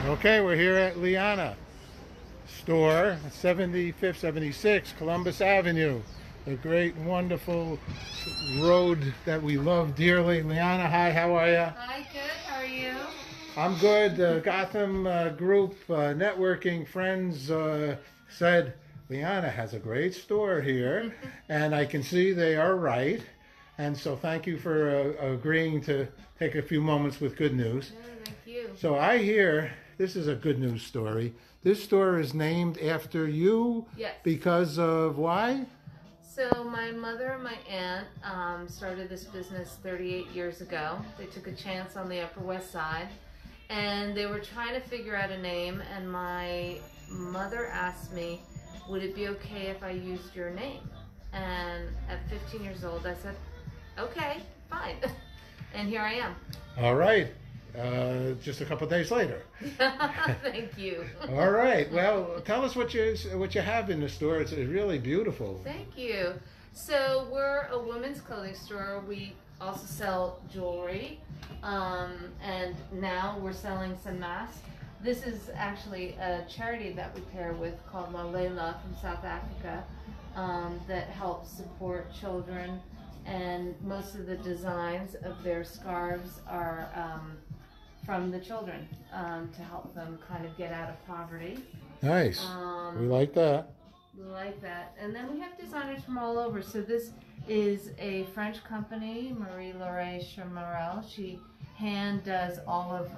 Okay, we're here at Liana store, 75th, 76 Columbus Avenue. The great, wonderful road that we love dearly. Liana, hi, how are you? Hi, good. How are you? I'm good. Gotham Group networking friends said Liana has a great store here, and I can see they are right. And so thank you for agreeing to take a few moments with good news. No, thank you. So I hear this is a good news story. This store is named after you. Yes. Because of why? So my mother and my aunt started this business 38 years ago. They took a chance on the Upper West Side, and they were trying to figure out a name, and my mother asked me, would it be okay if I used your name? And at 15 years old, I said, okay, fine. And here I am. All right. Just a couple of days later. Thank you. All right. Well, tell us what you have in the store. It's really beautiful. Thank you. So we're a women's clothing store. We also sell jewelry, and now we're selling some masks. This is actually a charity that we pair with called Lalela from South Africa that helps support children, and most of the designs of their scarves are from the children to help them kind of get out of poverty. Nice. We like that. We like that. And then we have designers from all over. So this is a French company, Marie-Laure Chamarel. She hand does all of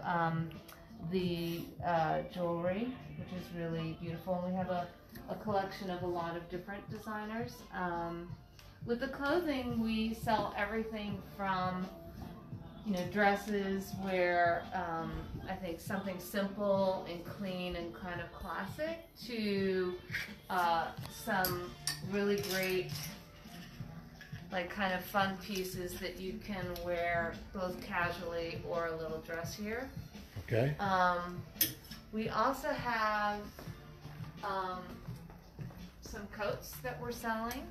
the jewelry, which is really beautiful. And we have a collection of a lot of different designers. With the clothing, we sell everything from dresses where I think something simple and clean and kind of classic to some really great like kind of fun pieces that you can wear both casually or a little dressier. Okay. We also have some coats that we're selling.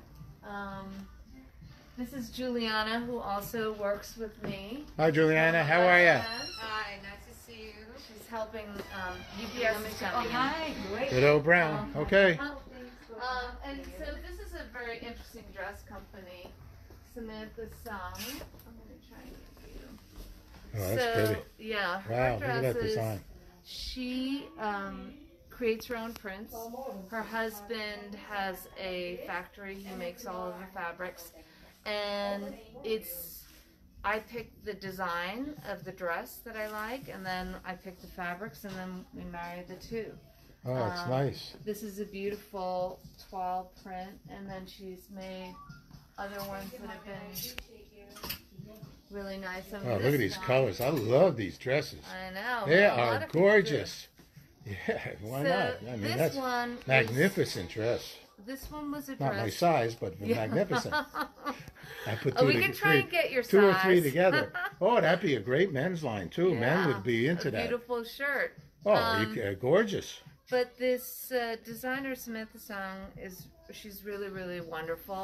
This is Juliana, who also works with me. Hi, Juliana. How are you? Hi, nice to see you. She's helping UPS is coming in. Hi, great. Good old Brown. Okay. And so this is a very interesting dress company, Samantha Sung. I'm going to try and get you. Oh, that's pretty. Yeah, her Wow, look at that dresses, design. she creates her own prints. Her husband has a factory. He makes all of the fabrics. And I pick the design of the dress that I like, and then I pick the fabrics, and then we marry the two. Oh, it's nice. This is a beautiful toile print, and then she's made other ones that have been really nice. Oh, look at these colors. I love these dresses. I know. They A lot are of people gorgeous. Yeah, why not? I mean, this that's one magnificent dress. This one was a dress. Not my size, but magnificent. I put we can try and get your two or size. three together. Oh, that'd be a great men's line too. Yeah, Men would be into a that. Beautiful shirt. Oh, gorgeous. But this designer Samantha Sung she's really, really wonderful.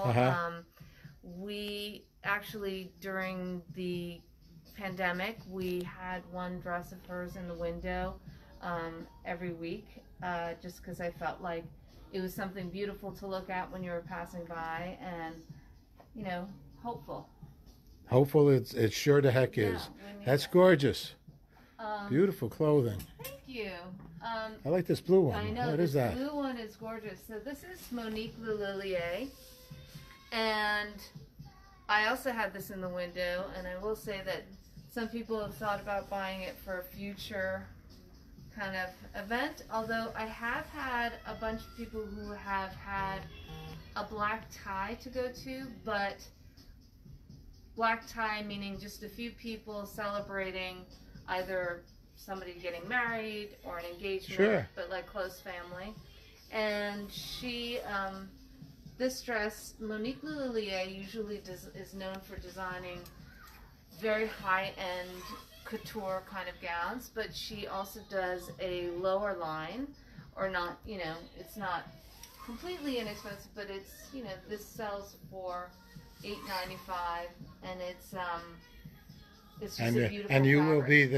We actually, during the pandemic, we had one dress of hers in the window every week, just because I felt like it was something beautiful to look at when you were passing by, and hopeful. Hopeful, it sure the heck is. That's gorgeous. Beautiful clothing. Thank you. I like this blue one. I know. What is that? This blue one is gorgeous. So this is Monique Lelillier, and I also had this in the window, and I will say that some people have thought about buying it for a future kind of event, although I have had a bunch of people who have had a black tie to go to, but black tie meaning just a few people celebrating either somebody getting married or an engagement, sure, but like close family. And she, this dress, Monique Lelillier usually is known for designing very high-end couture kind of gowns, but she also does a lower line, or not, it's not completely inexpensive, but it's, this sells for $8.95, and it's just a beautiful and you fabric. will be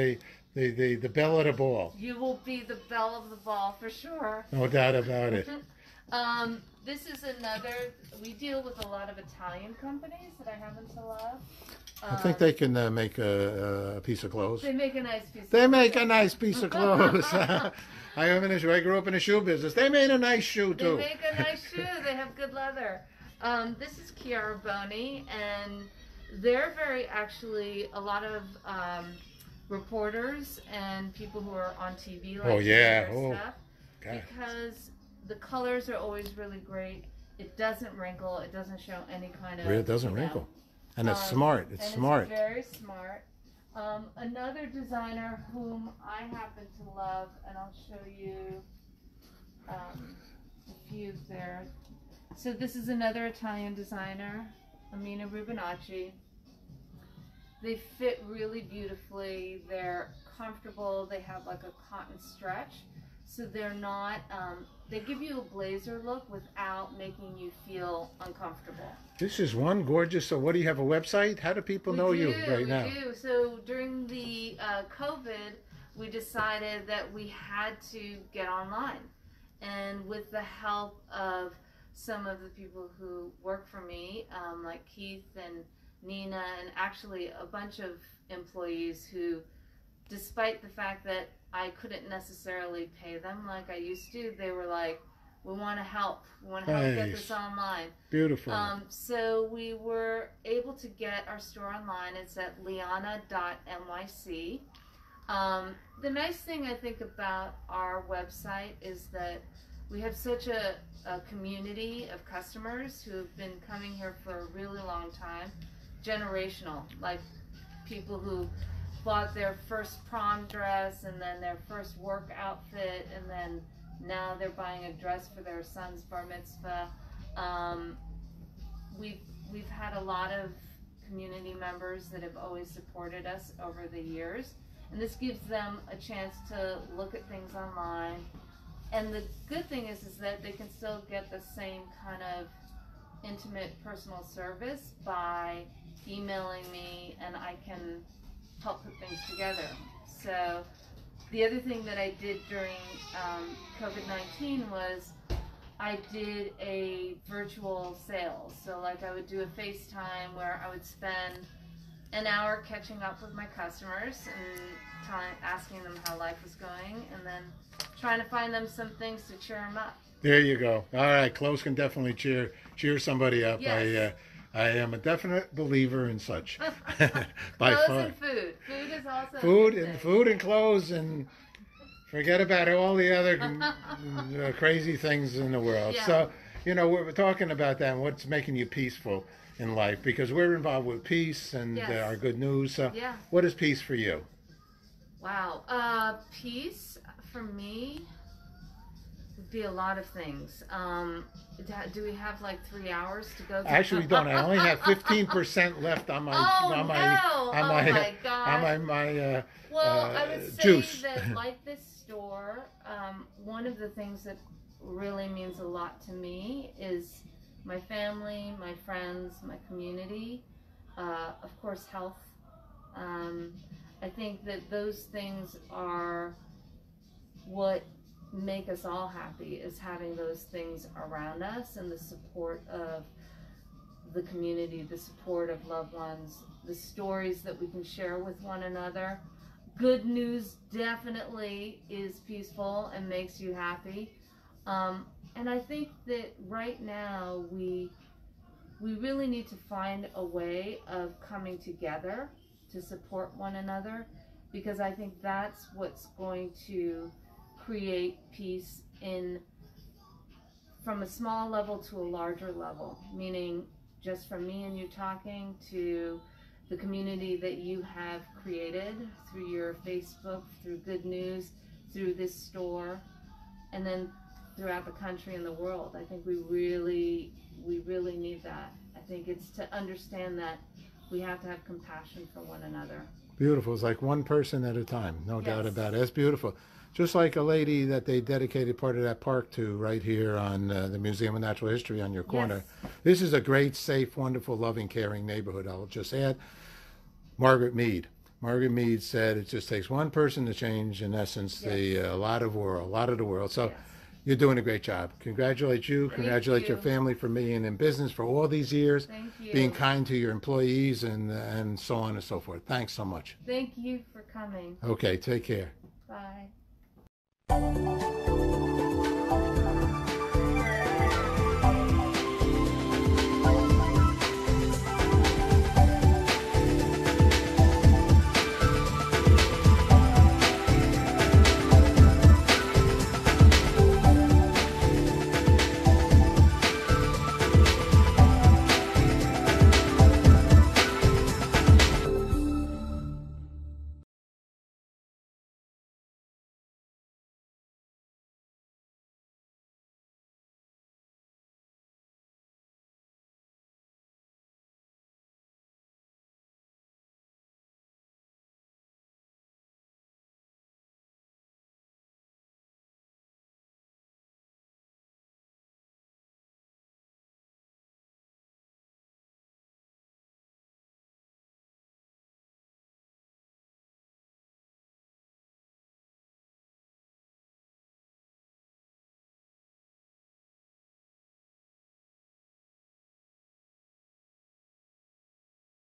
the belle of the ball. You will be the belle of the ball for sure. No doubt about it. This is another. We deal with a lot of Italian companies that I happen to love. I think they can make a piece of clothes. They make a nice piece. They make a nice piece of clothes. I grew up in the shoe business. They made a nice shoe They too. make a nice shoe. They have good leather. This is Chiara Boni, and they're very actually a lot of reporters and people who are on TV like Oh, yeah. their Oh, stuff God. because the colors are always really great. It doesn't wrinkle. It doesn't show any kind of. It doesn't you know, wrinkle. And it's smart. It's and smart. It's very smart. Another designer whom I happen to love, and I'll show you a few there. So this is another Italian designer, Amina Rubinacci. They fit really beautifully. They're comfortable. They have like a cotton stretch. So they're not, they give you a blazer look without making you feel uncomfortable. This is one gorgeous. So, what do you have, a website? How do people know you right now? We do. So during the COVID, we decided that we had to get online. And with the help of some of the people who work for me, like Keith and Nina, and actually a bunch of employees who, despite the fact that I couldn't necessarily pay them like I used to, they were like, we want to help. We want to help get this online. Beautiful. So we were able to get our store online. It's at liana.nyc. The nice thing I think about our website is that we have such a community of customers who have been coming here for a really long time, generational, like people who bought their first prom dress and then their first work outfit, and then now they're buying a dress for their son's bar mitzvah. We've had a lot of community members that have always supported us over the years, and this gives them a chance to look at things online. And the good thing is that they can still get the same kind of intimate personal service by emailing me, and I can help put things together. So the other thing that I did during COVID-19 was I did a virtual sales. So like I would do a FaceTime where I would spend an hour catching up with my customers and asking them how life was going, and then trying to find them some things to cheer them up. There you go. All right, clothes can definitely cheer somebody up. Yes. I am a definite believer in such. By Clothes far. and food. Food is also a Food good and thing. food and clothes, and forget about all the other crazy things in the world. Yeah. So, we're talking about that and what's making you peaceful in life, because we're involved with peace and Yes. our good news. So, Yeah. what is peace for you? Wow. Peace for me would be a lot of things. Do we have like 3 hours to go through? Actually, we don't. I only have 15% left on my Oh, on my no. on my Oh, my God. on my Well, I would say juice. that like this store, one of the things that really means a lot to me is my family, my friends, my community, of course health. I think that those things are what make us all happy, is having those things around us, and the support of the community, the support of loved ones, the stories that we can share with one another. Good news definitely is peaceful and makes you happy. And I think that right now we really need to find a way of coming together to support one another, because I think that's what's going to create peace from a small level to a larger level, meaning just from me and you talking to the community that you have created through your Facebook, through Good News, through this store, and then throughout the country and the world. I think we really need that. I think it's to understand that we have to have compassion for one another. Beautiful. It's like one person at a time. No doubt Yes. about it. It's beautiful. Just like a lady that they dedicated part of that park to right here on the Museum of Natural History on your corner. Yes. This is a great, safe, wonderful, loving, caring neighborhood. I'll just add Margaret Mead. Margaret Mead said it just takes one person to change, in essence, a lot of the world. So Yes. you're doing a great job. Congratulate you. Congratulate your you. family for being in business for all these years, Thank you. being kind to your employees, and so on and so forth. Thanks so much. Thank you for coming. Okay, take care. Bye.